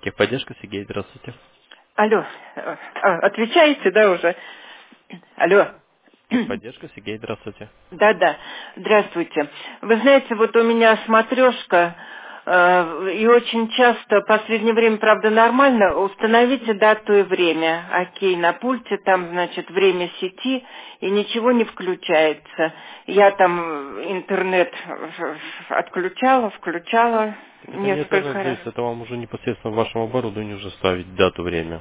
Техподдержка, Сергей, здравствуйте. Алло, отвечаете, да, уже? Алло. Техподдержка, Сергей, здравствуйте. Да-да, здравствуйте. Вы знаете, вот у меня смотрешка, и очень часто, в последнее время, правда, нормально, установите дату и время. Окей, на пульте там, значит, время сети, и ничего не включается. Я там интернет отключала, включала Так это не от несколько интернета раз. зависит, это вам уже непосредственно в вашем оборудовании уже ставить дату, время.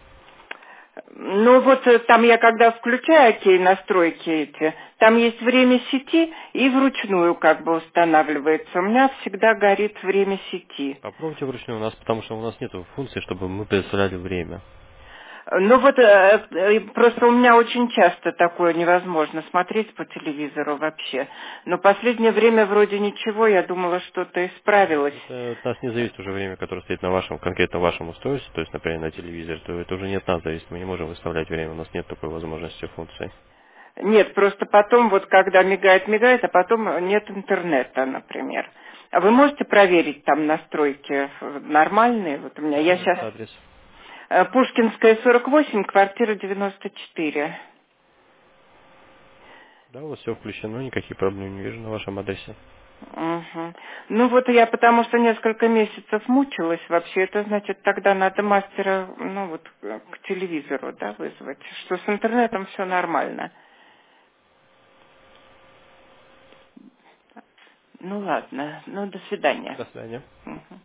Ну вот там я когда включаю окей, настройки эти, там есть время сети и вручную как бы устанавливается. У меня всегда горит время сети. Попробуйте вручную у нас, потому что у нас нет функции, чтобы мы предоставляли время. Ну вот просто у меня очень часто такое невозможно смотреть по телевизору вообще. Но последнее время вроде ничего, я думала, что-то исправилось. Это от нас не зависит уже время, которое стоит на вашем, конкретно вашем устройстве, то есть, например, на телевизоре, то это уже не от нас зависит, мы не можем выставлять время, у нас нет такой возможности функции. Нет, просто потом, вот когда мигает, а потом нет интернета, например. А вы можете проверить там настройки нормальные? Вот у меня, я Какой у вас сейчас... адрес? Пушкинская, 48, квартира 94. Да, у вас все включено, никаких проблем не вижу на вашем адресе. Мгм. Ну вот я потому что несколько месяцев мучилась вообще, это значит тогда надо мастера, ну вот к телевизору, да, вызвать, что с интернетом все нормально. Ну ладно, ну до свидания. До свидания. Мгм.